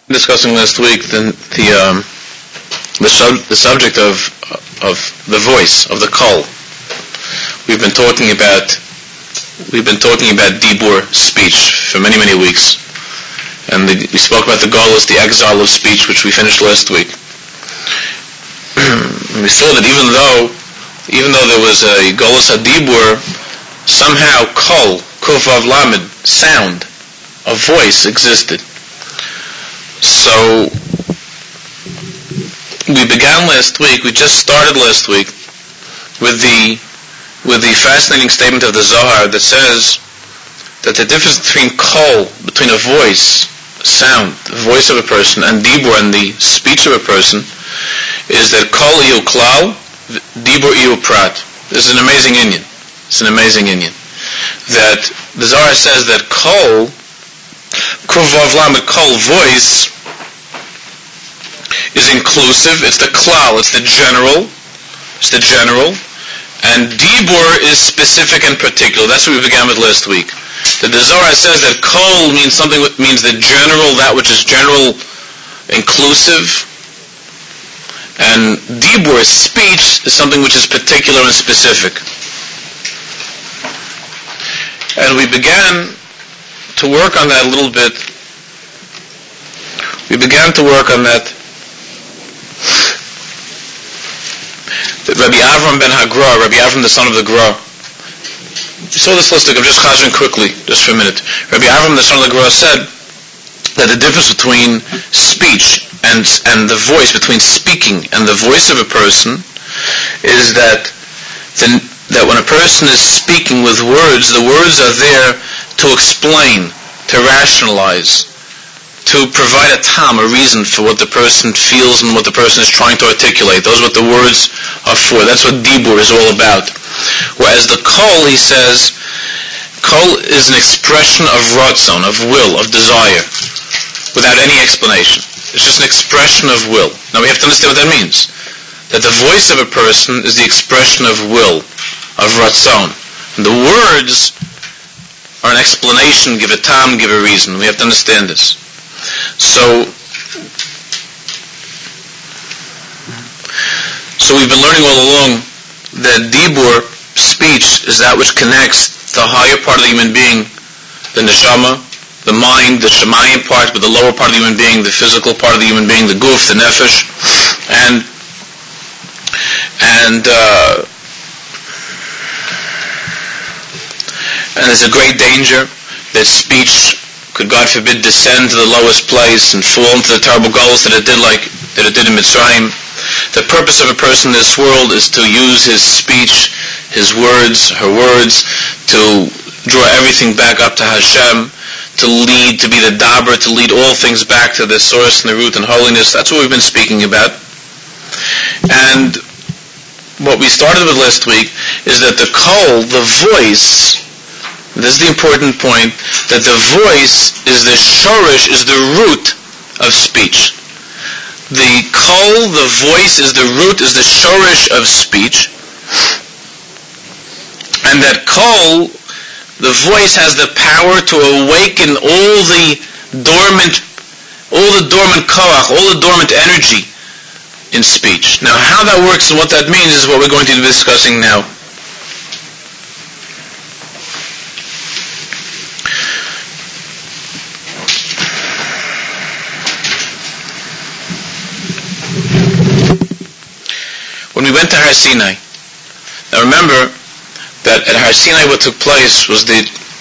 discussing last week the subject of the voice of the kol. We've been talking about dibur, speech, for many weeks, and we spoke about the golus, the exile of speech, which we finished last week. We saw that even though there was a golus adibur, somehow kol, kuf vav lamed, sound, a voice existed. So we just started last week with the fascinating statement of the Zohar that says that the difference between kol, between a voice, sound, the voice of a person, and dibur, and the speech of a person, is that kol iu klal, dibur iu prat. This is an amazing inyan. It's an amazing inyan. That the Zohar says that kol, kuvav lamed, kol, voice, is inclusive. It's the klal, it's the general, and dibur is specific and particular. That's what we began with last week. That the Zohar says that kol means something that means the general, that which is general, inclusive, and dibur, speech, is something which is particular and specific. And we began to work on that a little bit. That Rabbi Avram ben Hagra, Rabbi Avram the son of the Gra, you saw this list, I'm just chazing quickly, just for a minute. Rabbi Avram the son of the Gra said that the difference between speech and the voice, between speaking and the voice of a person, is that when a person is speaking with words, the words are there to explain, to rationalize, to provide a tam, a reason for what the person feels and what the person is trying to articulate. Those are what the words are for. That's what dibur is all about. Whereas the kol, he says, kol is an expression of ratzon, of will, of desire, without any explanation. It's just an expression of will. Now we have to understand what that means. That the voice of a person is the expression of will, of ratzon. And the words are an explanation, give a tam, give a reason. We have to understand this. So we've been learning all along that dibur, speech, is that which connects the higher part of the human being, the neshama, the mind, the shemayim part, with the lower part of the human being, the physical part of the human being, the guf, the nefesh, and there's a great danger that speech could, God forbid, descend to the lowest place and fall into the terrible goals that it did in Mitzrayim. The purpose of a person in this world is to use his speech, his words, her words, to draw everything back up to Hashem, to lead, to be the daber, to lead all things back to the source and the root and holiness. That's what we've been speaking about. And what we started with last week is that the kol, the voice, this is the important point, that the voice is the shorish, is the root of speech. The kol, the voice, is the root, is the shorish of speech. And that kol, the voice, has the power to awaken all the dormant koach, all the dormant energy in speech. Now, how that works and what that means is what we're going to be discussing now. When we went to Har Sinai, now remember that at Har Sinai what took place was the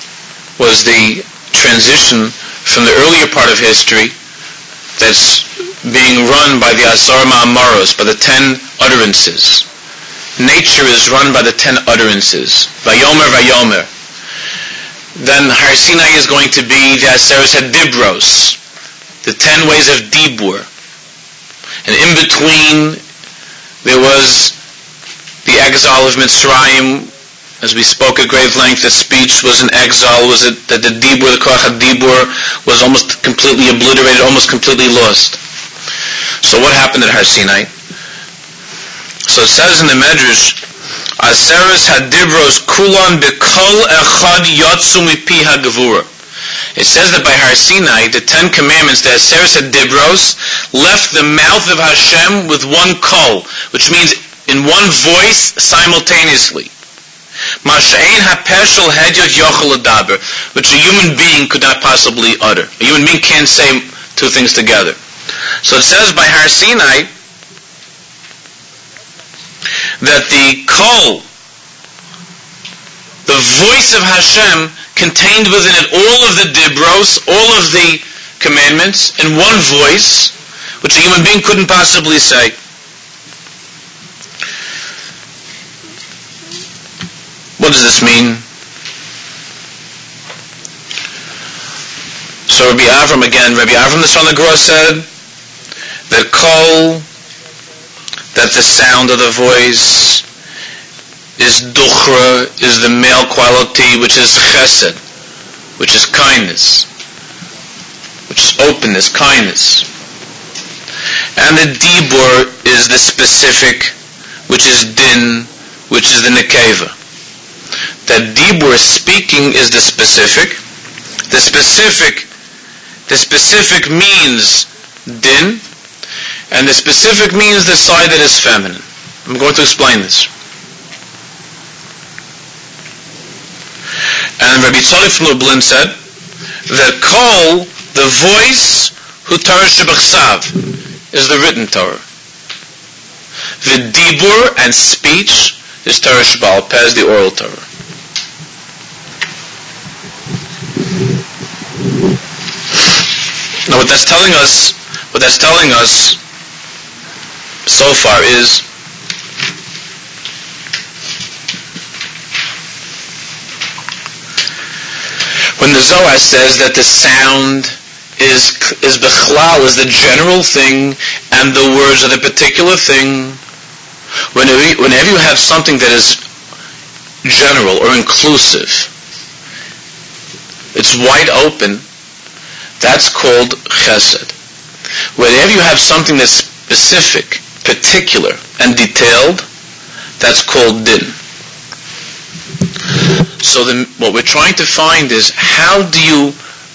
transition from the earlier part of history that's being run by the Asar Ma'amaros, by the 10 utterances. Nature is run by the 10 utterances. Vayomer, Vayomer. Then Har Sinai is going to be the Aseres HaDibros, the 10 ways of dibur. And in between there was the exile of Mitzrayim, as we spoke at great length. The speech was in exile, was it that the dibur, the koach dibur, was almost completely obliterated, almost completely lost. So what happened at Har Sinai? So it says in the Medrash, Aseres HaDibros kulan b'kol echad yatsu mipi hagevura. It says that by Har Sinai, the 10 Commandments, the Aseret Dibros, left the mouth of Hashem with one kol, which means in one voice simultaneously. Masha'ein ha'peshel hedyot yochel adaber, which a human being could not possibly utter. A human being can't say two things together. So it says by Har Sinai that the kol, the voice of Hashem, contained within it all of the dibros, all of the commandments, in one voice, which a human being couldn't possibly say. What does this mean? So Rabbi Avram the son of Gra said that kol, that the sound of the voice, is duchra, is the male quality, which is chesed, which is kindness, which is openness, kindness. And the dibur is the specific, which is din, which is the nekeva. That dibur, speaking, is the specific. The specific means din, and the specific means the side that is feminine. I'm going to explain this. And Rabbi Tzadok from Lublin said that kol, the voice, hu Torah shebachsav, is the written Torah. The dibur and speech is Torah sheba'al peh, is the oral Torah. Now what that's telling us so far is when the Zohar says that the sound is bechlal, is the general thing, and the words are the particular thing, whenever you have something that is general or inclusive, it's wide open, that's called chesed. Whenever you have something that's specific, particular, and detailed, that's called din. So what we're trying to find is how do you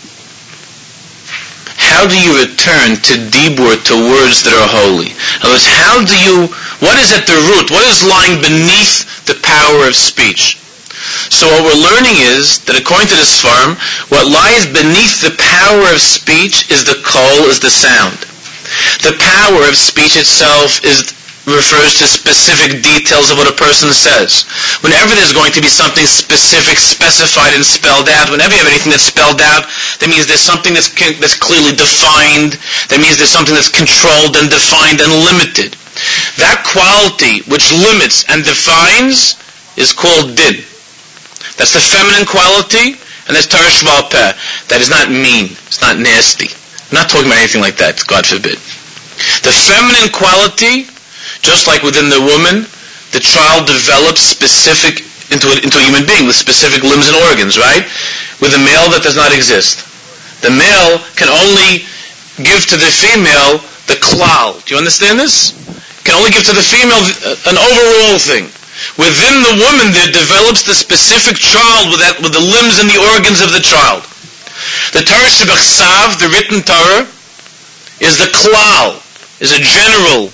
return to dibur, to words that are holy? In other words, what is at the root? What is lying beneath the power of speech? So what we're learning is that according to this farm, what lies beneath the power of speech is the kol, is the sound. The power of speech itself refers to specific details of what a person says. Whenever there's going to be something specific, specified, and spelled out, whenever you have anything that's spelled out, that means there's something that's clearly defined. That means there's something that's controlled and defined and limited. That quality which limits and defines is called din. That's the feminine quality, and that's Torah sheba'al peh. That is not mean. It's not nasty. I'm not talking about anything like that, God forbid. The feminine quality, just like within the woman, the child develops specific into a human being with specific limbs and organs, right? With a male that does not exist. The male can only give to the female the klal. Do you understand this? Can only give to the female an overall thing. Within the woman there develops the specific child with the limbs and the organs of the child. The Torah shebachsav, the written Torah, is the klal, is a general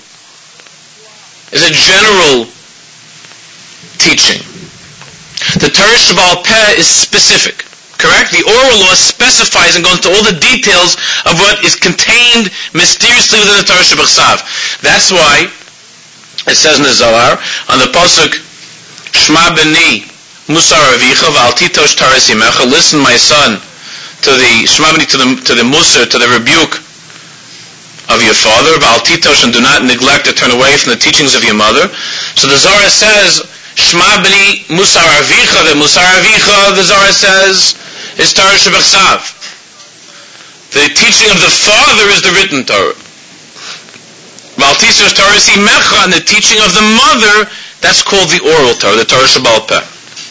teaching. The Torah sheba'al peh is specific, correct? The oral law specifies and goes into all the details of what is contained mysteriously within the Torah shebachsav. That's why it says in the Zohar, on the pasuk, Shma b'ni musar avicha v'al titosh taras imecha, listen my son, to the Shma b'ni, to the musar, to the rebuke of your father, v'al titosh, and do not neglect or turn away from the teachings of your mother. So the Zohar says, Shma b'ni musar avicha, the musar avicha, the Zohar says, is Torah shebachsav. The teaching of the father is the written Torah. V'al titosh taras imecha, and the teaching of the mother, that's called the oral Torah, the Torah sheba'al peh.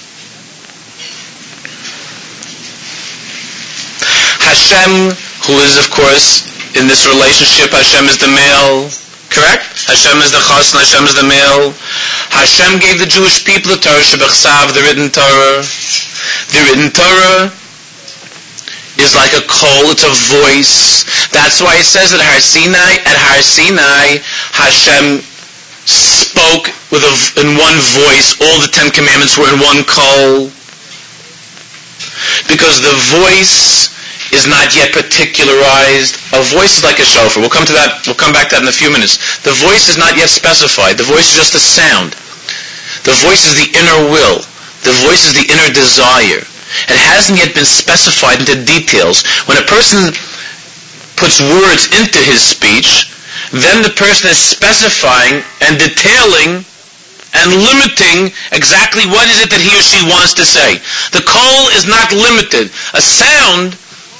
Hashem, who is of course in this relationship, Hashem is the male, correct? Hashem is the chasna, Hashem is the male. Hashem gave the Jewish people the Torah shebachsav, the written Torah. The written Torah is like a kol, it's a voice. That's why it says that at Har Sinai, Hashem spoke in one voice. All the 10 commandments were in one kol. Because the voice is not yet particularized. A voice is like a shofar. We'll come back to that in a few minutes. The voice is not yet specified. The voice is just a sound. The voice is the inner will. The voice is the inner desire. It hasn't yet been specified into details. When a person puts words into his speech, then the person is specifying and detailing and limiting exactly what is it that he or she wants to say. The kol is not limited. A sound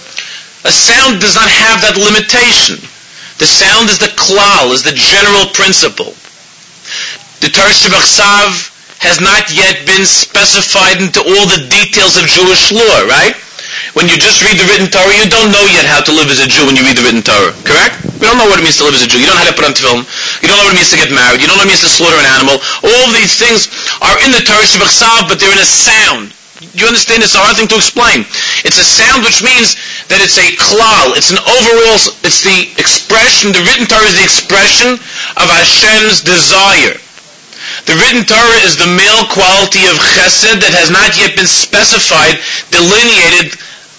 does not have that limitation. The sound is the klal, is the general principle. The Torah Shebachsav has not yet been specified into all the details of Jewish law, right? When you just read the written Torah, you don't know yet how to live as a Jew when you read the written Torah, correct? You don't know what it means to live as a Jew. You don't know how to put on tefillin. You don't know what it means to get married. You don't know what it means to slaughter an animal. All of these things are in the Torah Shebachsav, but they're in a sound. You understand? It's a hard thing to explain. It's a sound, which means that it's a klal. It's an overall, it's the expression, the written Torah is the expression of Hashem's desire. The written Torah is the male quality of chesed that has not yet been specified, delineated,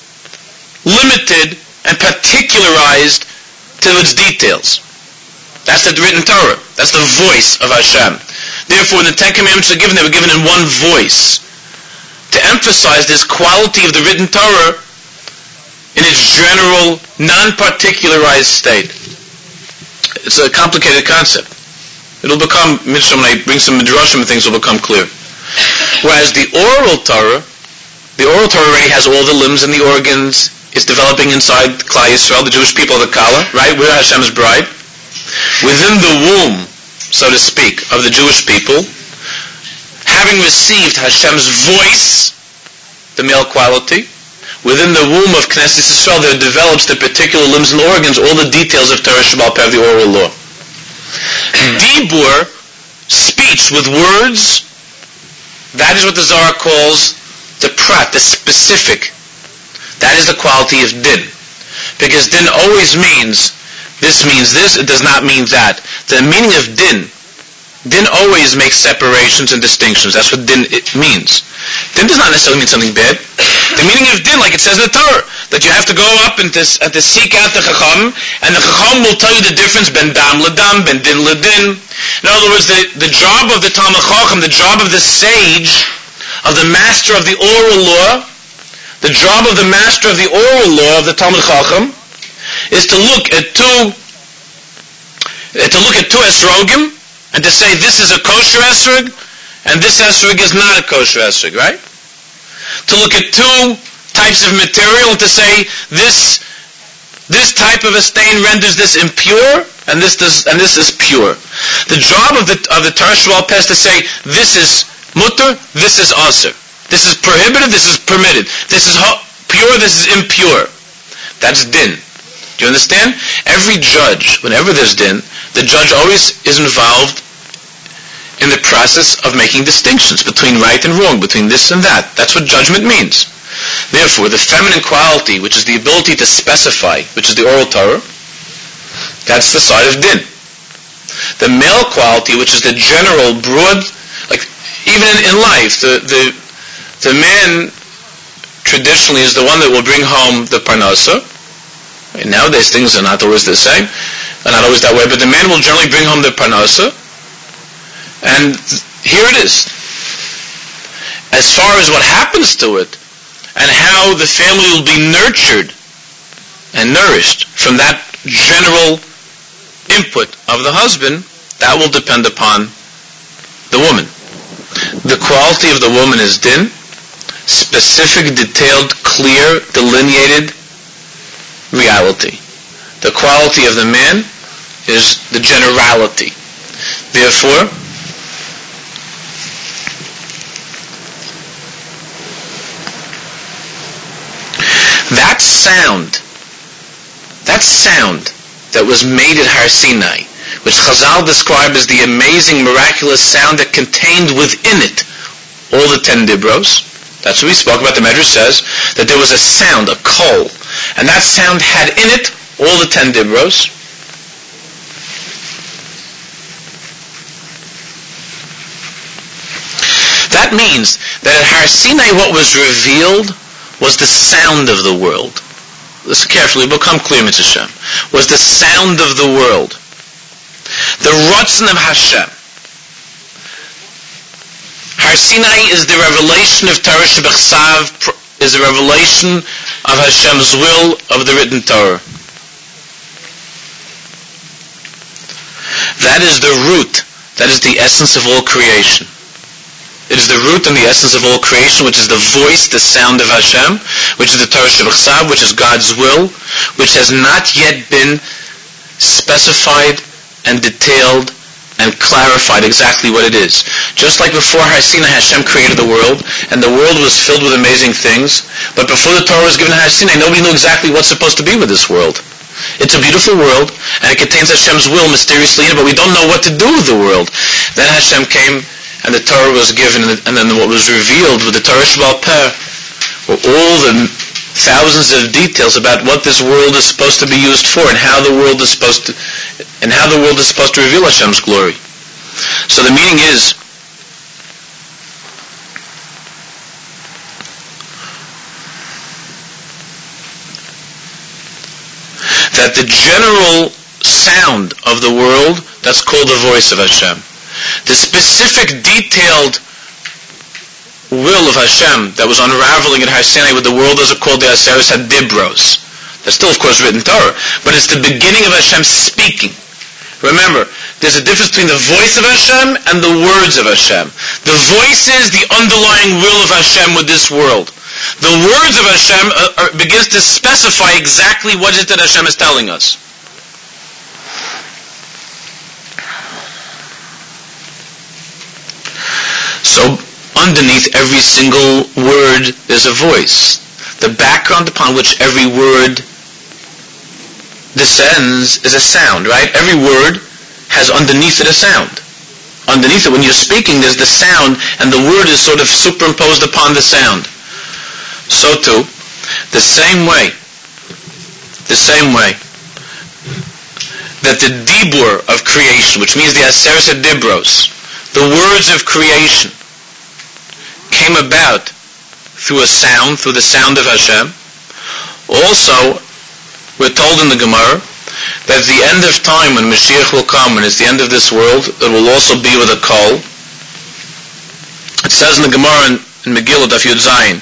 limited, and particularized to its details. That's the written Torah. That's the voice of Hashem. Therefore, when the 10 Commandments are given, they were given in one voice to emphasize this quality of the written Torah in its general, non-particularized state. It's a complicated concept. It'll become, when I bring some midrashim, things will become clear. Whereas the oral Torah already has all the limbs and the organs. It's developing inside Klal Yisrael, the Jewish people of the Kala, right? We're Hashem's bride. Within the womb, so to speak, of the Jewish people, having received Hashem's voice, the male quality, within the womb of Knesset Yisrael, there develops the particular limbs and organs, all the details of Torah Sheba'al Peh, the oral law. Dibur, speech with words, that is what the Zohar calls the prat, the specific. That is the quality of din. Because din always means this, it does not mean that. The meaning of din always makes separations and distinctions. That's what din means. Din does not necessarily mean something bad. The meaning of din, like it says in the Torah, that you have to go up and to seek out the Chacham, and the Chacham will tell you the difference ben dam ledam, ben din ledin. In other words, the job of the Talmid Chacham, the job of the sage, of the master of the oral law, the job of the master of the oral law of the Talmid Chacham, is to look at two esrogim, and to say this is a kosher esrog, and this esrog is not a kosher esrog, right? To look at two types of material and to say this type of a stain renders this impure, and this is pure. The job of the Torah Sheba'al Peh is to say this is mutter, this is aser. This is prohibited, this is permitted. This is pure, this is impure. That's din. Do you understand? Every judge, whenever there's din, the judge always is involved in the process of making distinctions between right and wrong, between this and that. That's what judgment means. Therefore, the feminine quality, which is the ability to specify, which is the oral Torah, that's the side of din. The male quality, which is the general, broad, like even in life, the man traditionally is the one that will bring home the parnasa. And nowadays things are not always the same, and not always that way, but the man will generally bring home the parnasa, and here it is. As far as what happens to it, and how the family will be nurtured and nourished from that general input of the husband, that will depend upon the woman. The quality of the woman is din, specific, detailed, clear, delineated reality. The quality of the man is the generality. Therefore, that sound that was made at Har Sinai, which Chazal describe as the amazing, miraculous sound that contained within it all the 10 dibros. That's what we spoke about. The Medrash says that there was a sound, a kol, And that sound had in it all the 10 dibros. That means that at Har Sinai what was revealed was the sound of the world. Listen carefully, it will become clear, Mitzvah Hashem. Was the sound of the world. The Ratzon of Hashem. Har Sinai is the revelation of Torah Shebechsav, is the revelation of Hashem's will of the written Torah. That is the root, that is the essence of all creation. It is the root and the essence of all creation, which is the voice, the sound of Hashem, which is the Torah Shebechsav, which is God's will, which has not yet been specified and detailed and clarified exactly what it is. Just like before Har Sinai, Hashem created the world, and the world was filled with amazing things, but before the Torah was given to Har Sinai, nobody knew exactly what's supposed to be with this world. It's a beautiful world, and it contains Hashem's will mysteriously in it, but we don't know what to do with the world. Then Hashem came, and the Torah was given, and then what was revealed with the Torah Sheba'al Peh were all the thousands of details about what this world is supposed to be used for, and how the world is supposed to reveal Hashem's glory. So the meaning is that the general sound of the world, that's called the voice of Hashem. The specific, detailed will of Hashem that was unraveling at Har Sinai with the world, those are called the Aseres HaDibros. That's still, of course, written Torah, but it's the beginning of Hashem speaking. Remember, there's a difference between the voice of Hashem and the words of Hashem. The voice is the underlying will of Hashem with this world. The words of Hashem begins to specify exactly what it is that Hashem is telling us. So, underneath every single word, there's a voice. The background upon which every word descends is a sound, right? Every word has underneath it a sound. Underneath it, when you're speaking, there's the sound, and the word is sort of superimposed upon the sound. So too, the same way that the dibur of creation, which means the Aseres HaDibros, the words of creation, came about through a sound, through the sound of Hashem. Also, we're told in the Gemara that at the end of time, when Mashiach will come, and it's the end of this world, it will also be with a kol. It says in the Gemara in Megillah, Daf Yud Zayin,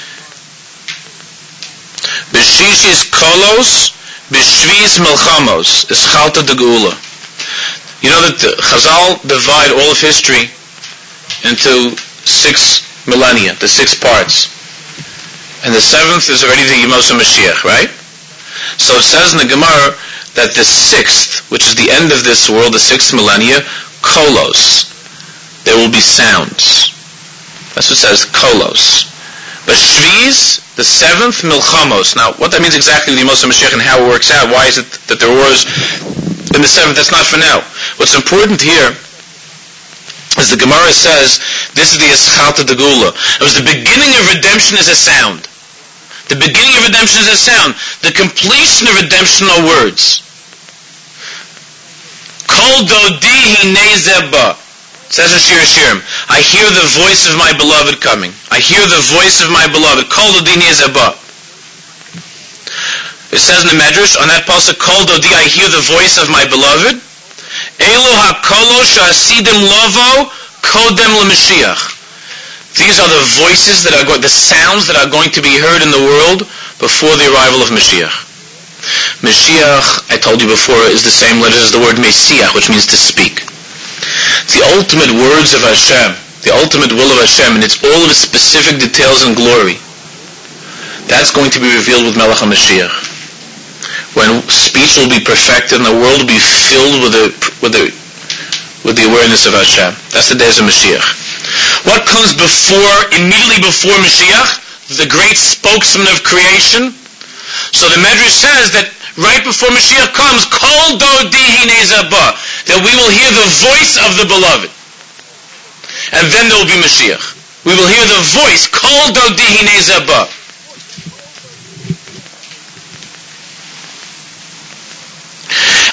B'shishis kolos, b'shvis melchamos, ischalta de geula. You know that Chazal divide all of history into 6 millennia, the 6 parts. And the 7th is already the Yemos HaMashiach, right? So it says in the Gemara that the 6th, which is the end of this world, the 6th millennia, kolos, there will be sounds. That's what it says, kolos. But Shviz, the 7th, milchamos. Now, what that means exactly, the Yemos HaMashiach, and how it works out, why is it that there was in the 7th, that's not for now. What's important here is the Gemara says, this is the Eschalta de Gula. It was the beginning of redemption is a sound. The beginning of redemption is a sound. The completion of redemption are words. Kol dodi hinei zeba. Says in Shir Hashirim, I hear the voice of my beloved coming. I hear the voice of my beloved. Kol dodi hinei zeba. It says in the Medrash, on that pasuk, Kol dodi, I hear the voice of my beloved. Elu ha-kolo sha'asidim lovo kodem l'Mashiach. These are the voices that are the sounds that are going to be heard in the world before the arrival of Mashiach. Mashiach, I told you before, is the same letters as the word Mesiach, which means to speak. It's the ultimate words of Hashem, the ultimate will of Hashem, and it's all of its specific details and glory. That's going to be revealed with Melech HaMashiach. When speech will be perfected and the world will be filled with the awareness of Hashem. That's the days of Mashiach. What comes immediately before Mashiach? The great spokesman of creation. So the Medrash says that right before Mashiach comes, Kol dodi hinei zeba, that we will hear the voice of the beloved. And then there will be Mashiach. We will hear the voice, Kol dodi hinei zeba.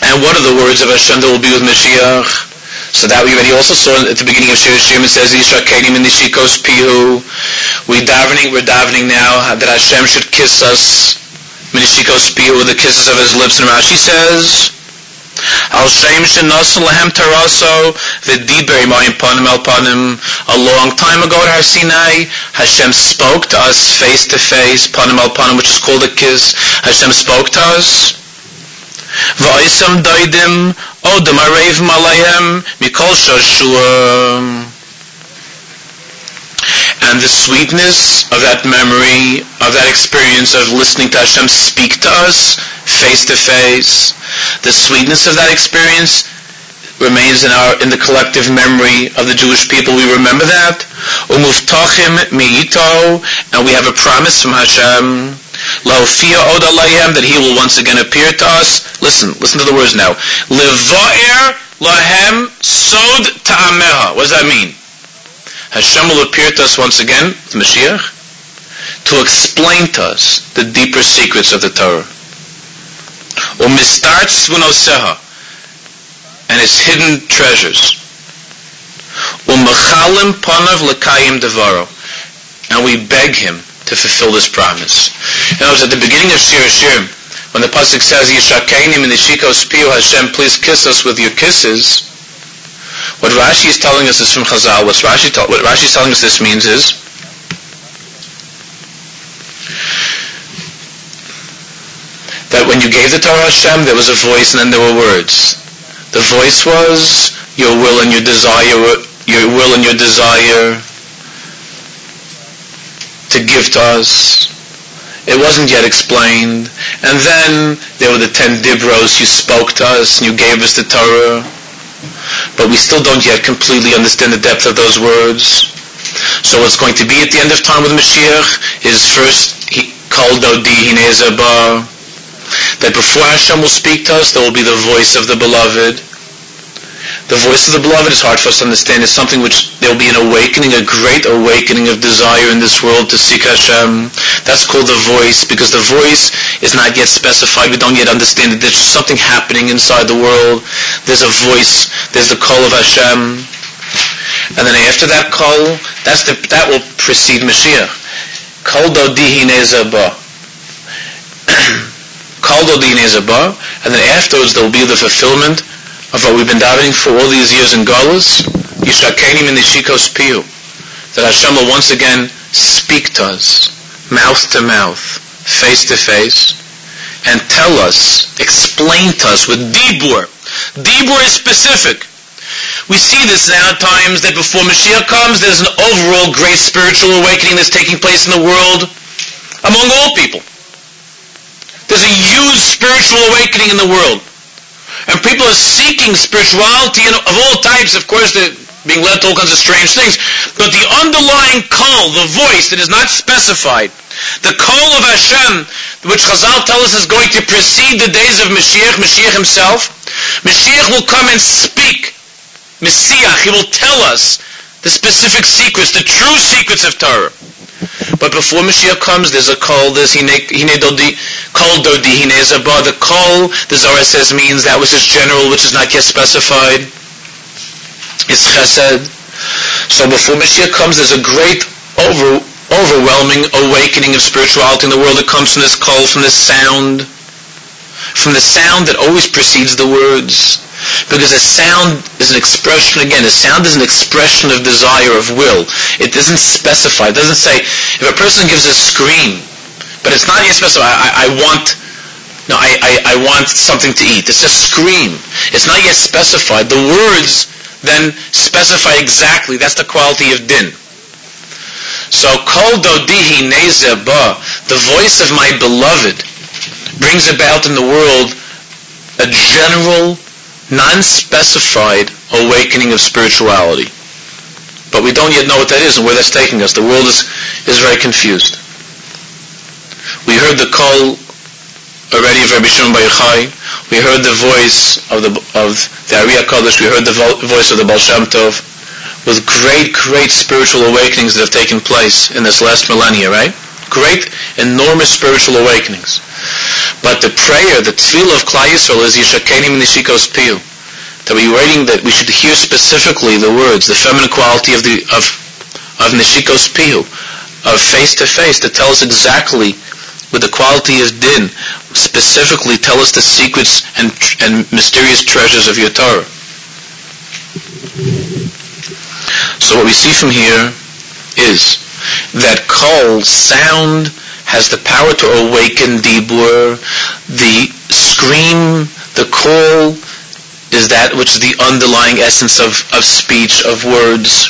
And what are the words of Hashem that will be with Mashiach? So that we already also saw at the beginning of Shir Shirim, it says, Yishra Kedim in Nishikos Pihu. We're davening now that Hashem should kiss us, Nishikos Pihu, with the kisses of his lips. And Rashi says, Al Shem Shenasu Lahem Taraso V'Diber Mayim Panim El Panim. A long time ago at Har Sinai, Hashem spoke to us face to face, Panim El Panim, which is called a kiss. Hashem spoke to us. V'Oisam Doidim Odom Arev Malayim Mikol Shashua. And the sweetness of that memory, of that experience of listening to Hashem speak to us face to face, the sweetness of that experience remains in the collective memory of the Jewish people. We remember that. Umuftachim mi'ito, and we have a promise from Hashem. La'ofia od alayhem, that he will once again appear to us. Listen to the words now. Levaer lahem sod ta'ameha. What does that mean? Hashem will appear to us once again, the Mashiach, to explain to us the deeper secrets of the Torah. Umistar tzvunoseha, and its hidden treasures. Umachalim panav lekayim devaro, and we beg him to fulfill this promise. And I was at the beginning of Shir Shirim, when the pasuk says, Yishakeinim in the Shikos Piyu, Hashem, please kiss us with your kisses. What Rashi is telling us is from Chazal. What Rashi is telling us this means is that when you gave the Torah Hashem, there was a voice and then there were words. The voice was your will and your desire to give to us. It wasn't yet explained. And then there were the 10 dibros. You spoke to us and you gave us the Torah. But we still don't yet completely understand the depth of those words. So what's going to be at the end of time with Mashiach is first, Kol Dodi Hinei Zeba, that before Hashem will speak to us, there will be the voice of the Beloved. The voice of the Beloved is hard for us to understand. It's something which there will be an awakening, a great awakening of desire in this world to seek Hashem. That's called the voice, because the voice is not yet specified. We don't yet understand it. There's something happening inside the world. There's a voice. There's the call of Hashem. And then after that call, that will precede Mashiach. Kol Dodi Hinei Zeba. Kol Dodi Hinei Zeba. And then afterwards there will be the fulfillment of what we've been davening for all these years in Galus, Yishakeinim in the Shikos Piyu, that Hashem will once again speak to us, mouth to mouth, face to face, and tell us, explain to us with Dibur. Dibur is specific. We see this now at times that before Mashiach comes, there's an overall great spiritual awakening that's taking place in the world among all people. There's a huge spiritual awakening in the world. And people are seeking spirituality of all types. Of course, they're being led to all kinds of strange things. But the underlying call, the voice that is not specified, the call of Hashem, which Chazal tell us is going to precede the days of Mashiach himself. Mashiach will come and speak. Messiah, he will tell us the specific secrets, the true secrets of Torah. But before Mashiach comes, there's a call, there's Kol Dodi Hinei Zeba. The call, the Zohar says, means that which is general, which is not yet specified. It's Chesed. So before Mashiach comes, there's a great, overwhelming awakening of spirituality in the world that comes from this call, from this sound that always precedes the words. Because a sound is an expression, again, a sound is an expression of desire, of will. It doesn't specify, it doesn't say, if a person gives a scream, but it's not yet specified, I want something to eat. It's a scream. It's not yet specified. The words then specify exactly, that's the quality of din. So, Kol Dodi Hinei Zeba, the voice of my beloved, brings about in the world a general, non-specified awakening of spirituality. But we don't yet know what that is and where that's taking us. The world is very confused. We heard the call already of Rabbi Shimon Bar Yochai. We heard the voice of the Ari HaKadosh. We heard the voice of the Baal Shem Tov, with great, great spiritual awakenings that have taken place in this last millennia, right? Great, enormous spiritual awakenings. But the prayer, the tefillah of Klal Yisrael is Yishakeni Nishikos Piyu. That we're waiting that we should hear specifically the words, the feminine quality of Nishikos Piyu, of face to face, to tell us exactly what the quality is din, specifically tell us the secrets and mysterious treasures of your Torah. So what we see from here is that kol, sound, has the power to awaken dibur. The scream, the call, is that which is the underlying essence of speech, of words.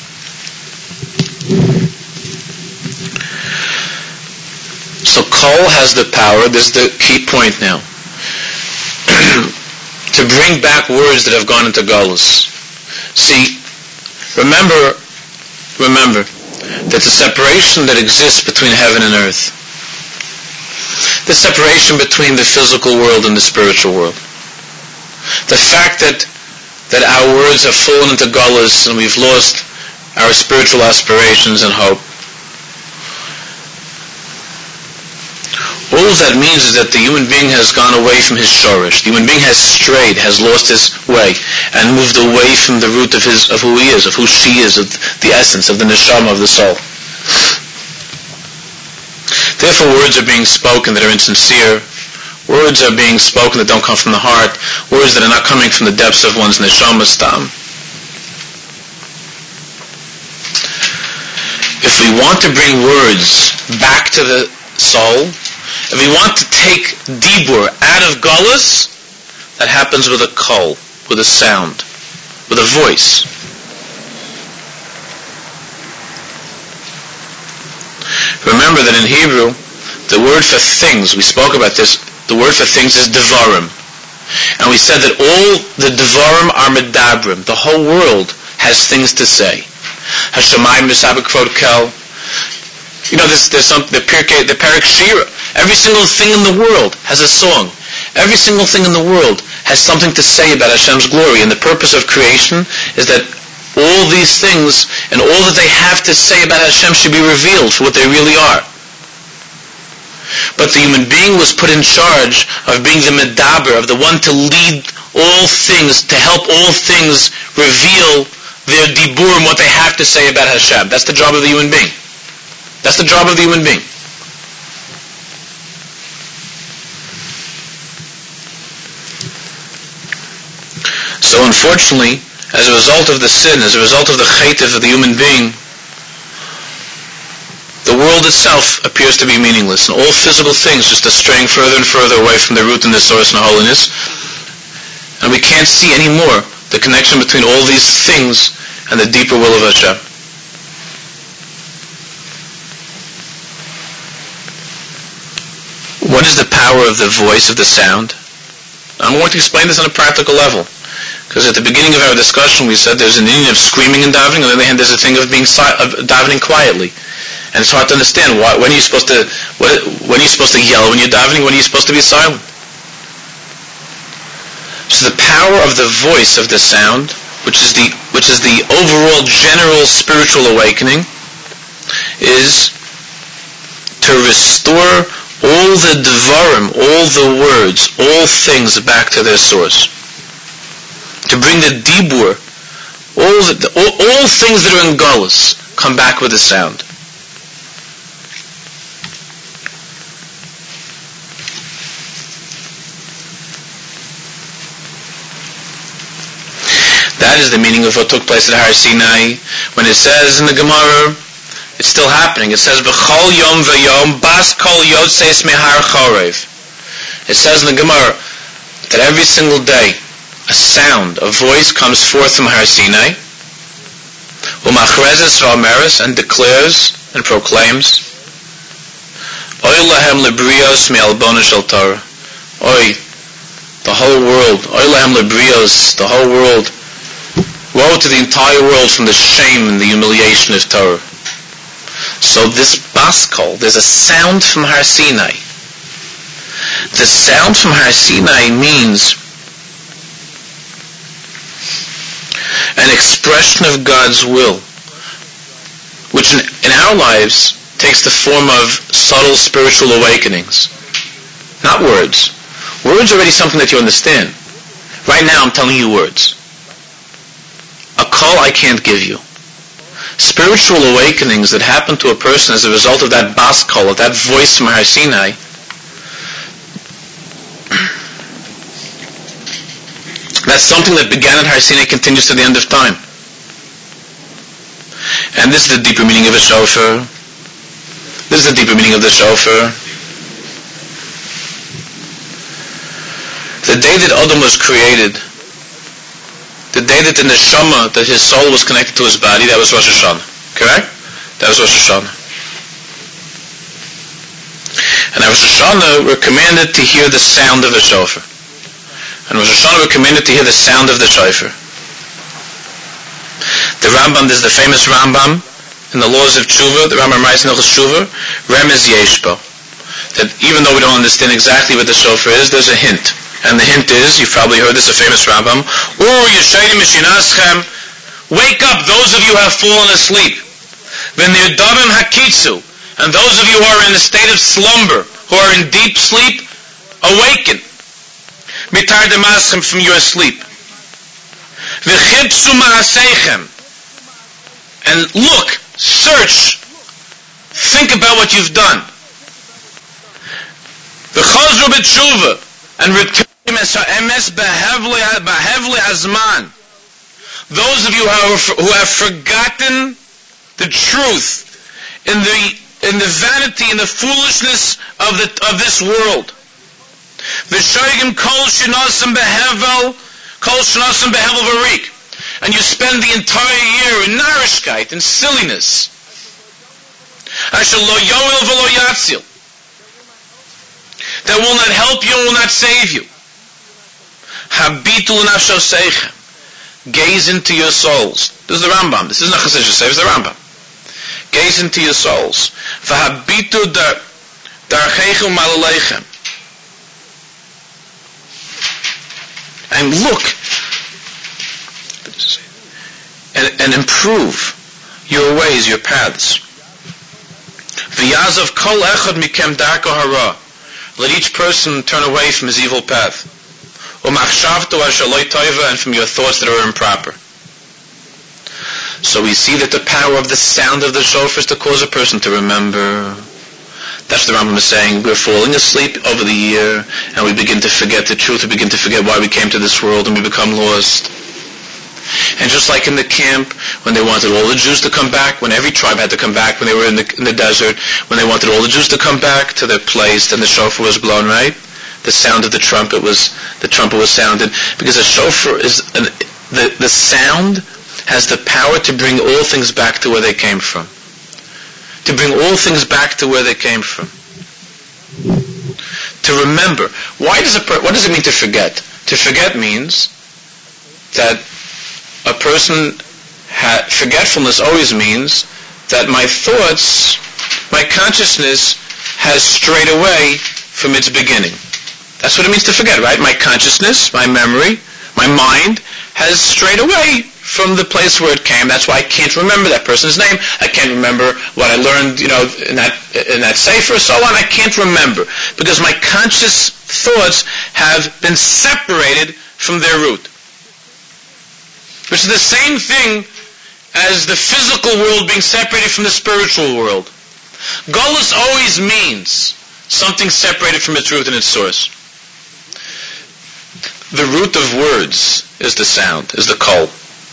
So kol has the power, this is the key point now, to bring back words that have gone into galus. See, remember that the separation that exists between heaven and earth, the separation between the physical world and the spiritual world, the fact that our words have fallen into galus and we've lost our spiritual aspirations and hope, all that means is that the human being has gone away from his shorish. The human being has strayed, has lost his way, and moved away from the root of who he is, of who she is, of the essence, of the neshama, of the soul. Therefore, words are being spoken that are insincere. Words are being spoken that don't come from the heart. Words that are not coming from the depths of one's neshama stam. If we want to bring words back to the soul, if we want to take dibur out of galus, that happens with a kol, with a sound, with a voice. Remember that in Hebrew, the word for things, we spoke about this, the word for things is devarim. And we said that all the devarim are medabrim. The whole world has things to say. Hashemayim misabek kvod kel. You know, there's the Perek Shira. Every single thing in the world has a song. Every single thing in the world has something to say about Hashem's glory. And the purpose of creation is that all these things and all that they have to say about Hashem should be revealed for what they really are. But the human being was put in charge of being the medaber, of the one to lead all things, to help all things reveal their dibur and what they have to say about Hashem. That's the job of the human being. That's the job of the human being. So unfortunately, as a result of the sin, as a result of the chaytiv of the human being, the world itself appears to be meaningless, and all physical things just are straying further and further away from the root and the source and holiness, and we can't see anymore the connection between all these things and the deeper will of Hashem. What is the power of the voice, of the sound? I'm going to explain this on a practical level. Because at the beginning of our discussion we said there's an union of screaming and davening, on the other hand there's a thing of being davening quietly. And it's hard to understand when are you supposed to yell when you're davening, when are you supposed to be silent? So the power of the voice of the sound, which is the overall general spiritual awakening, is to restore all the devarim, all the words, all things back to their source. To bring the dibur, all things that are in galus, come back with a sound. That is the meaning of what took place at Har Sinai, when it says in the Gemara, it's still happening. It says, "V'chol yom v'yom bas kol yotzeis mehar chorev." It says in the Gemara that every single day a sound, a voice comes forth from Har Sinai, u'machrezes v'omeres, and declares and proclaims, "Oy lahem lebrios me'albona shel Torah." Oy, the whole world. Oy lahem lebrios, the whole world. Woe to the entire world from the shame and the humiliation of Torah. So this baskol, there's a sound from Har Sinai. The sound from Har Sinai means an expression of God's will, which in our lives takes the form of subtle spiritual awakenings. Not words. Words are already something that you understand. Right now I'm telling you words. A call I can't give you. Spiritual awakenings that happen to a person as a result of that bas kol, of that voice from Har Sinai, that's something that began at Har Sinai, continues to the end of time. And this is the deeper meaning of a shofar. This is the deeper meaning of the shofar. The day that Adam was created, the day that the neshama, that his soul was connected to his body, that was Rosh Hashanah. Correct? That was Rosh Hashanah. And at Rosh Hashanah, we're commanded to hear the sound of the shofar. And Rosh Hashanah, we're commanded to hear the sound of the shofar. The Rambam, this is the famous Rambam in the Laws of Tshuva, the Rambam writes in Hilchos Tshuva, Remez Yeshbo. That even though we don't understand exactly what the shofar is, there's a hint. And the hint is, you've probably heard this, a famous Rambam, wake up, those of you who have fallen asleep. V'nirdamim hakitzu, and those of you who are in a state of slumber, who are in deep sleep, awaken. Mitar demaschem, from your sleep. V'chipsu ma'aseichem, and look, search, think about what you've done. V'chazru b'tshuva, and return emes behevli azman. Those of you who have forgotten the truth in the vanity and the foolishness of this world. V'shoygim kol shenosim behevel varik, and you spend the entire year in narishkeit, in silliness. Asher lo yoel v'lo yatzil, that will not help you, will not save you. Habitu l'nafshoseichem, gaze into your souls. This is the Rambam. This is not Chassidus Yosef, it's the Rambam. Gaze into your souls. V'habitu darcheichum malaleichem, and look and improve your ways, your paths. V'yazav kol echad mikem darko hara, let each person turn away from his evil path. U'machshavto asher lo toiva, and from your thoughts that are improper. So we see that the power of the sound of the shofar is to cause a person to remember. That's what the Rambam is saying. We're falling asleep over the year, and we begin to forget the truth. We begin to forget why we came to this world, and we become lost. And just like in the camp, when they wanted all the Jews to come back, when every tribe had to come back, when they were in the desert, when they wanted all the Jews to come back to their place, then the shofar was blown, right? The sound of the trumpet was sounded, because a shofar is the sound has the power to bring all things back to where they came from. To bring all things back to where they came from. To remember. What does it mean to forget? To forget means that a person forgetfulness always means that my thoughts, my consciousness has strayed away from its beginning. That's what it means to forget, right? My consciousness, my memory, my mind has strayed away from the place where it came. That's why I can't remember that person's name. I can't remember what I learned, in that sefer, so on. I can't remember because my conscious thoughts have been separated from their root. Which is the same thing as the physical world being separated from the spiritual world. Golus always means something separated from its root and its source. The root of words is the sound, is the kol.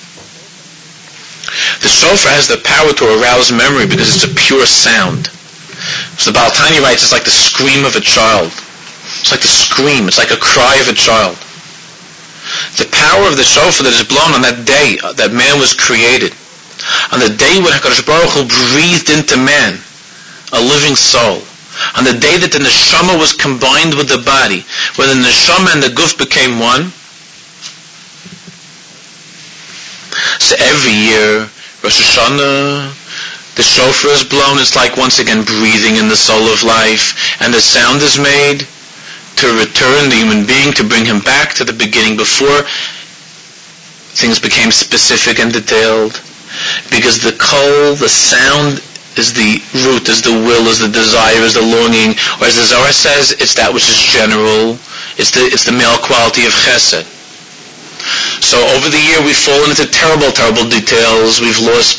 The shofar has the power to arouse memory because it's a pure sound. So the Baal Tanya writes, it's like the scream of a child. It's like the scream, it's like a cry of a child. The power of the shofar that is blown on that day that man was created, on the day when HaKadosh Baruch Hu breathed into man a living soul, on the day that the neshama was combined with the body, when the neshama and the guf became one. So every year, Rosh Hashanah, the shofar is blown. It's like once again breathing in the soul of life, and the sound is made to return the human being, to bring him back to the beginning before things became specific and detailed. Because the kol, the sound, is the root, is the will, is the desire, is the longing, or as the Zohar says, it's that which is general, it's the male quality of chesed. So over the year we've fallen into terrible, terrible details. We've lost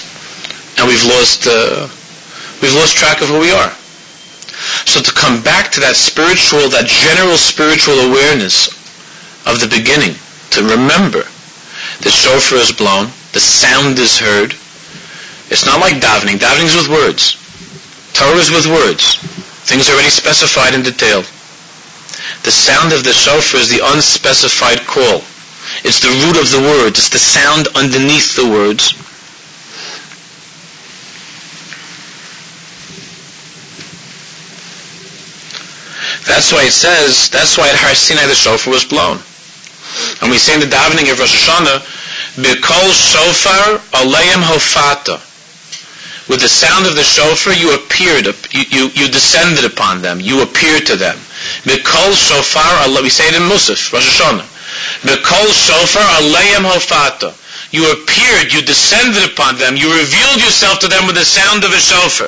track of who we are. So to come back to that general spiritual awareness of the beginning, to remember the shofar is blown, the sound is heard. It's not like davening. Davening is with words. Torah is with words. Things are already specified and detailed. The sound of the shofar is the unspecified call. It's the root of the words. It's the sound underneath the words. That's why at Har Sinai the shofar was blown. And we say in the davening of Rosh Hashanah, B'kol shofar aleim hofata. With the sound of the shofar, you descended upon them. You appeared to them. B'kol shofar, we say it in Musaf, Rosh Hashanah. B'kol shofar aleim hofata. You appeared, you descended upon them, you revealed yourself to them with the sound of a shofar.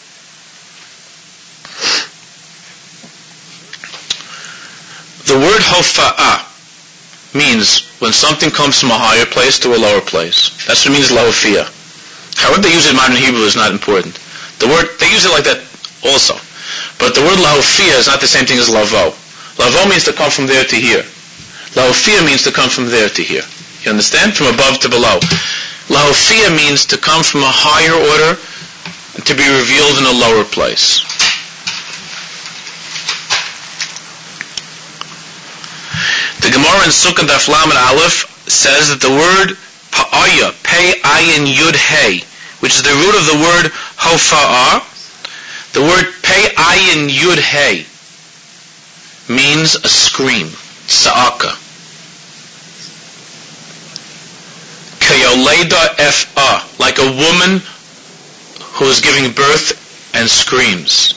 The word hofa'ah means when something comes from a higher place to a lower place. That's what it means, lahofia. However they use it in modern Hebrew is not important. The word, they use it like that also. But the word lahofia is not the same thing as lavo. Lavo means to come from there to here. Lahofia means to come from there to here. You understand? From above to below. Lahofia means to come from a higher order and to be revealed in a lower place. The Gemara in Sukkah Daf Lamed Aleph says that the word pa'aya, pei ayin yud hey, which is the root of the word hofa'ah, the word pei ayin yud hey means a scream, sa'aka. Kayoleda ef'ah, like a woman who is giving birth and screams.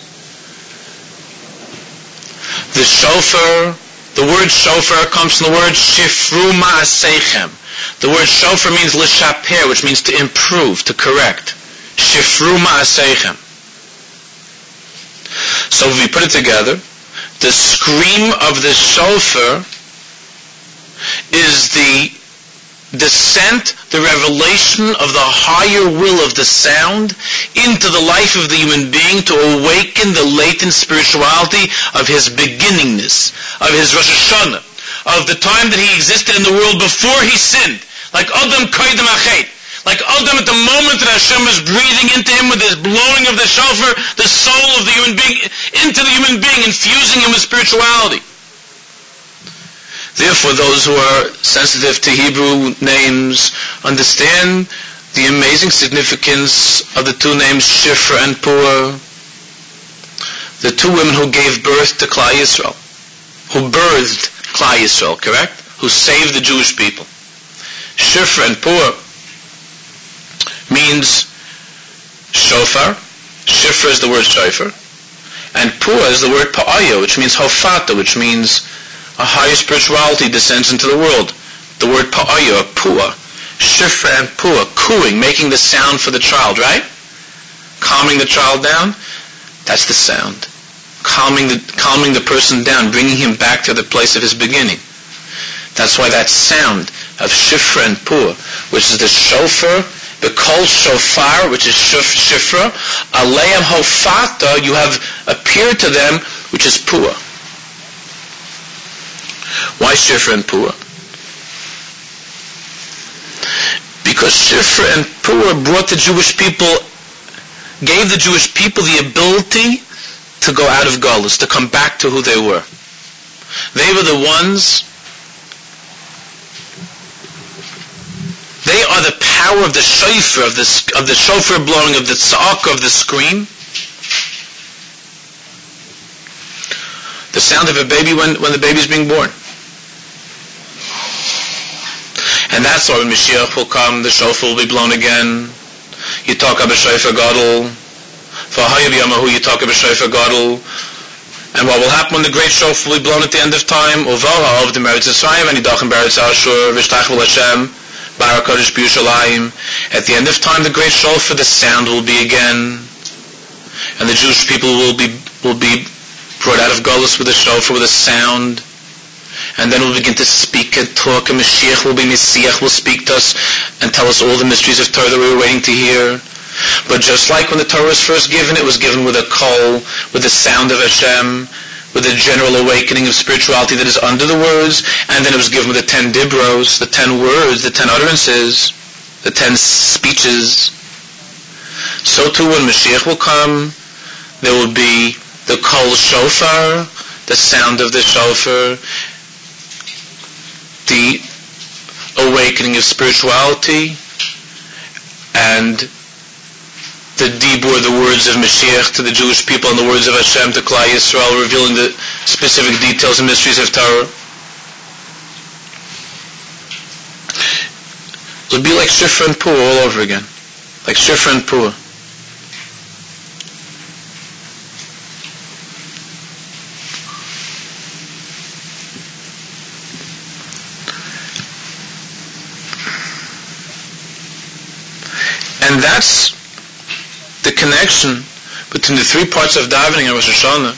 The shofar, the word shofar comes from the word shifru ma'aseichem. The word shofar means lishaper, which means to improve, to correct. Shifru ma'aseichem. So if we put it together, the scream of the shofar is the descent, the revelation of the higher will of the sound into the life of the human being to awaken the latent spirituality of his beginningness, of his Rosh Hashanah, of the time that he existed in the world before he sinned, like Adam Kaidem Achet, like Adam at the moment that Hashem was breathing into him with his blowing of the shofar, the soul of the human being, into the human being, infusing him with spirituality. Therefore, those who are sensitive to Hebrew names understand the amazing significance of the two names Shifra and Puah, the two women who gave birth to Klal Yisrael, who birthed Klal Yisrael, correct? Who saved the Jewish people. Shifra and Puah means shofar. Shifra is the word shofar, and Puah is the word pa'aya, which means hofata, which means a higher spirituality descends into the world. The word pa'aya, puah, shifra and puah, cooing, making the sound for the child, right? Calming the child down, that's the sound. Calming the person down, bringing him back to the place of his beginning. That's why that sound of shifra and puah, which is the shofar, the kol shofar, which is shifra, aleim hofata, you have appeared to them, which is puah. Why Shifra and Puah? Because Shifra and Puah gave the Jewish people the ability to go out of Galus, to come back to who they were. They were the ones, they are the power of the shofar, of the shofar blowing, of the tza'aka, of the scream. The sound of a baby when the baby is being born. And that's why when Mashiach will come, the shofar will be blown again. You talk about shofar gadol. For Hayab Yamahu, you talk about shofar gadol. And what will happen when the great shofar will be blown at the end of time? Uval ha'ov d'meretz Yisrael, v'nidachem beretz Ashur, v'shtachvel Hashem, barak kodesh b'Yushalayim. At the end of time, the great shofar, the sound will be again. And the Jewish people will be brought out of Golus with a shofar, with a sound. And then we'll begin to speak and talk, and Mashiach will be Messiah, will speak to us and tell us all the mysteries of Torah that we were waiting to hear. But just like when the Torah was first given, it was given with a kol, with the sound of Hashem, with a general awakening of spirituality that is under the words, and then it was given with the 10 dibros, the 10 words, the 10 utterances, the 10 speeches. So too when Mashiach will come, there will be the kol shofar, the sound of the shofar, the awakening of spirituality, and the dibur, the words of Mashiach to the Jewish people, and the words of Hashem to Klal Yisrael, revealing the specific details and mysteries of Torah. It would be like Shifra and Puah all over again. Like Shifra and Puah. And that's the connection between the 3 parts of davening and Rosh Hashanah.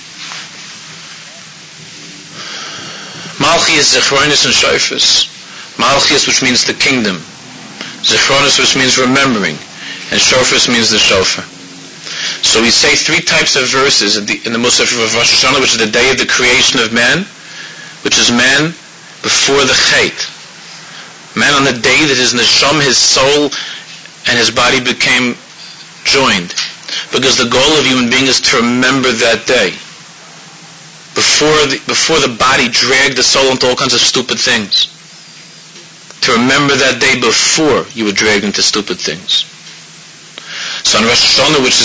Malchus, Zechronis, and Shofis. Malchus, which means the kingdom. Zechronis, which means remembering. And Shofis means the shofar. So we say 3 types of verses in the Musaf of Rosh Hashanah, which is the day of the creation of man, which is man before the Chet. Man on the day that his neshama, his soul, and his body became joined. Because the goal of human being is to remember that day. Before the body dragged the soul into all kinds of stupid things. To remember that day before you were dragged into stupid things. So on Rosh Hashanah, which is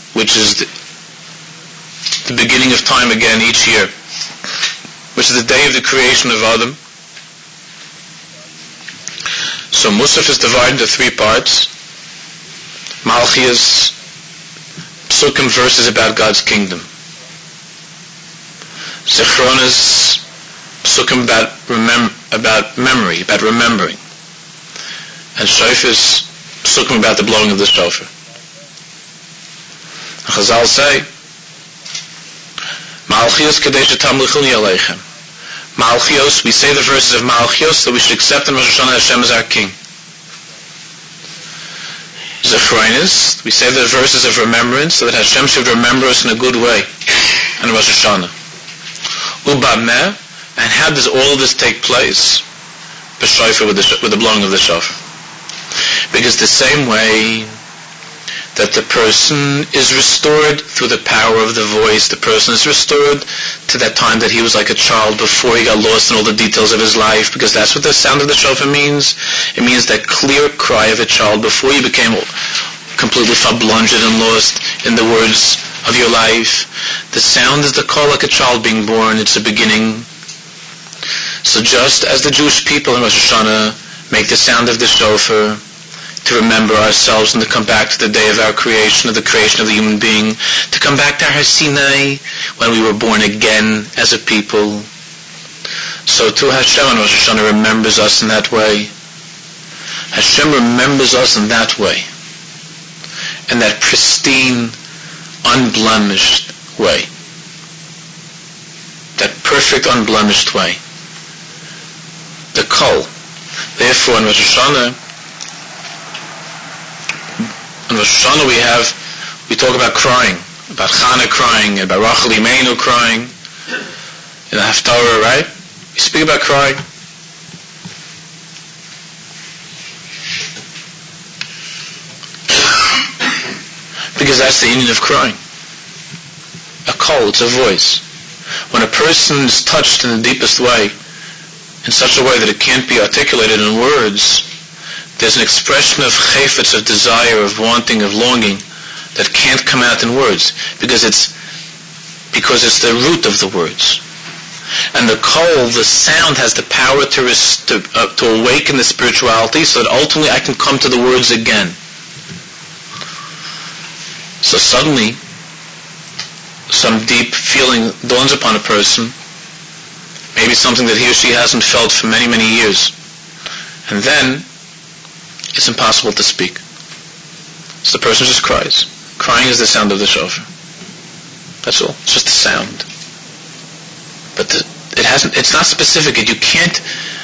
the beginning of time again each year, which is the day of the creation of Adam. So Musaf is divided into 3 parts. Malchus, Psukim, verses about God's kingdom. Zechronis, Psukim about memory, about remembering. And Shofis, Psukim about the blowing of the shofar. Chazal say, Malchios Kadesh Tamlichuni Aleichem. Malchios, we say the verses of Malchios that we should accept in Rosh Hashanah Hashem as our king. Zechronis, we say the verses of remembrance so that Hashem should remember us in a good way in Rosh Hashanah. Ubameh, and how does all of this take place? B'shofar, with the blowing of the shofar. Because the same way that the person is restored through the power of the voice, the person is restored to that time that he was like a child before he got lost in all the details of his life, because that's what the sound of the shofar means. It means that clear cry of a child before you became completely fablunged and lost in the words of your life. The sound is the call like a child being born. It's a beginning. So just as the Jewish people in Rosh Hashanah make the sound of the shofar to remember ourselves and to come back to the day of our creation, of the creation of the human being, to come back to Har Sinai when we were born again as a people. So too Hashem in Rosh Hashanah remembers us in that way. Hashem remembers us in that way. In that pristine, unblemished way. That perfect, unblemished way. The kol. Therefore in Rosh Hashanah, we talk about crying, about Chana crying, about Rachel Imeinu crying, in the Haftarah, right? We speak about crying. Because that's the union of crying. A call, it's a voice. When a person is touched in the deepest way, in such a way that it can't be articulated in words, there's an expression of chayfetz, of desire, of wanting, of longing, that can't come out in words, because it's the root of the words. And the kol, the sound, has the power to awaken the spirituality, so that ultimately I can come to the words again. So suddenly, some deep feeling dawns upon a person, maybe something that he or she hasn't felt for many, many years. And then, it's impossible to speak. So the person just cries. Crying is the sound of the shofar. That's all. It's just a sound. But it's not specific. You can't,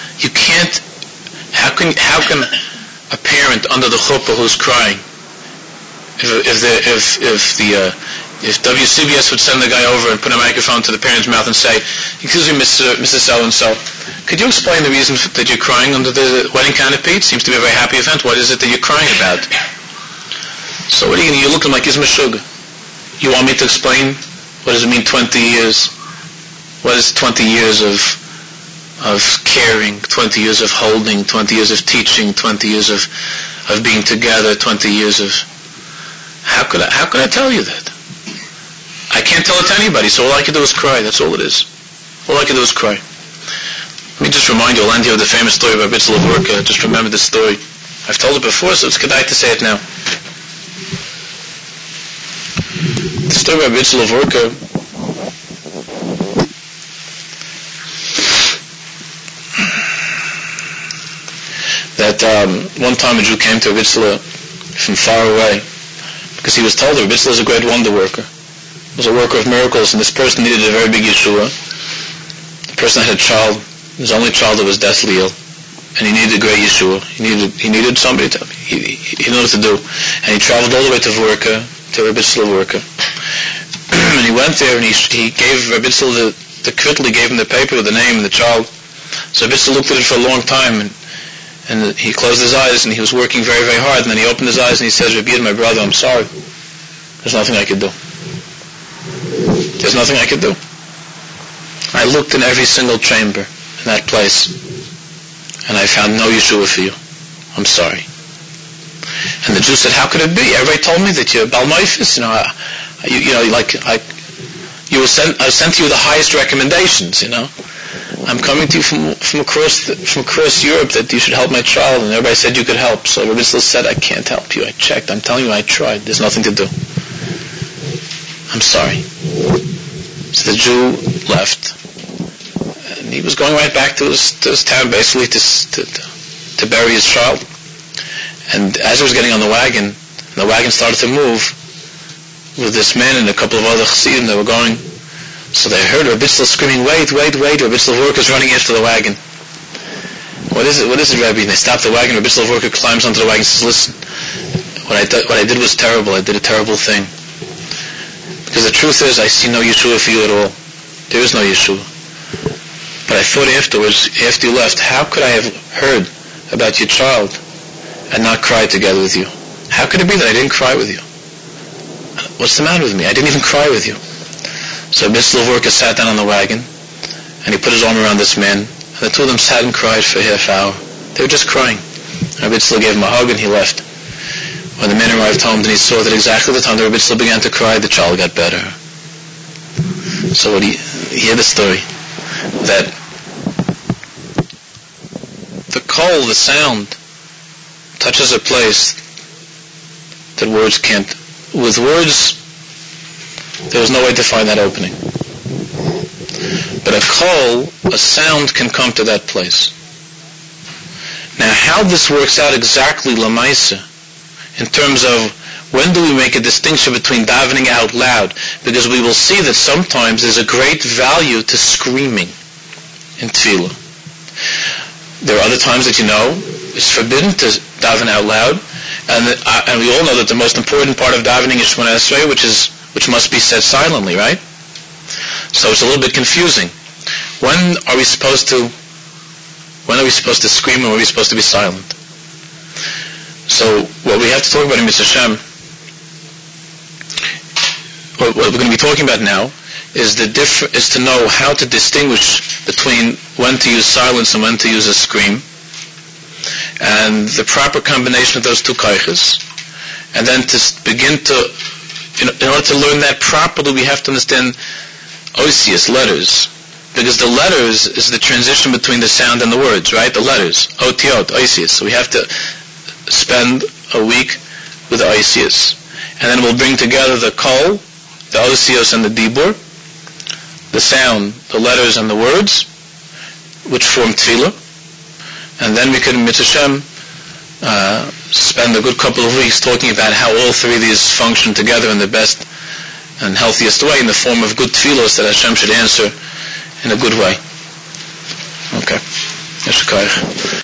how can a parent under the chuppah who's crying, if WCBS would send the guy over and put a microphone to the parent's mouth and say, "Excuse me, Mrs. So-and-so, could you explain the reason that you're crying under the wedding canopy? It seems to be a very happy event. What is it that you're crying about?" So what are you look at him like he's Meshuggah. You want me to explain? What does it mean 20 years? What is 20 years of caring, 20 years of holding, 20 years of teaching, 20 years of being together, 20 years of... How could I tell you that? I can't tell it to anybody, so all I can do is cry. That's all it is. All I can do is cry. Let me just remind you, I'll end here with the famous story about Bitzel of Worka. Just remember this story. I've told it before, so it's kedai to say it now. The story about Bitzel of Worka. That one time a Jew came to Bitzel from far away because he was told that Bitzel is a great wonder worker. He was a worker of miracles, and this person needed a very big Yeshua. The person had a child, his only child that was deathly ill, and he needed a great Yeshua. He needed somebody to, he knew what to do. And he traveled all the way to Vorka, to Rabbi Bitzel Vorka. And he went there and he gave Rabbi Bitzel the kvittel, he gave him the paper with the name and the child. So Rabbi Bitzel looked at it for a long time, and he closed his eyes, and he was working very, very hard, and then he opened his eyes and he says, "Rabbi Yid, my brother, I'm sorry. There's nothing I could do. There's nothing I could do. I looked in every single chamber in that place, and I found no Yeshua for you. I'm sorry." And the Jew said, "How could it be? Everybody told me that you're Balmaifis. I was sent to you the highest recommendations. I'm coming to you from across Europe that you should help my child, and everybody said you could help. So Rabbi Bitzel said, I can't help you. I checked. I'm telling you, I tried. There's nothing to do. I'm sorry." So the Jew left, and he was going right back to his town, basically to bury his child. And as he was getting on the wagon started to move with this man and a couple of other chassidim that were going. So they heard Rabbi Bitzel screaming, "Wait, wait, wait!" Rabbi Bitzel Vorka running after the wagon. What is it, Rabbi? And they stop the wagon. Rabbi Bitzel Vorka climbs onto the wagon and says, "Listen, what I did was terrible. I did a terrible thing. Because the truth is, I see no Yeshua for you at all. There is no Yeshua. But I thought afterwards, after you left, how could I have heard about your child and not cry together with you? How could it be that I didn't cry with you? What's the matter with me? I didn't even cry with you." So Bitzel Vorka sat down on the wagon, and he put his arm around this man, and the two of them sat and cried for a half hour. They were just crying. Rabbi Bitzel gave him a hug, and he left. When the man arrived home, then he saw that exactly the time that Rabbi Bitzel began to cry, the child got better. So he heard the story, that the kol, the sound, touches a place that words can't. With words, there was no way to find that opening. But a kol, a sound, can come to that place. Now, how this works out exactly, lamaisa, in terms of when do we make a distinction between davening out loud? Because we will see that sometimes there's a great value to screaming in tefillah. There are other times that it's forbidden to daven out loud, and we all know that the most important part of davening is Shemona Esrei, which must be said silently, right? So it's a little bit confusing. When are we supposed to scream, and when are we supposed to be silent? So what we have to talk about in Mitzvah Shem, what we're going to be talking about now, is to know how to distinguish between when to use silence and when to use a scream, and the proper combination of those two kaiches, and then to begin to, in order to learn that properly, we have to understand osius, letters, because the letters is the transition between the sound and the words, right? The letters, otiot, osius. So we have to spend a week with the osius, and then we'll bring together the kol, the osios, and the dibur, the sound, the letters, and the words, which form tefillah. And then we could, in Mitzvah Shem, spend a good couple of weeks talking about how all three of these function together in the best and healthiest way in the form of good tefillos that Hashem should answer in a good way. Okay.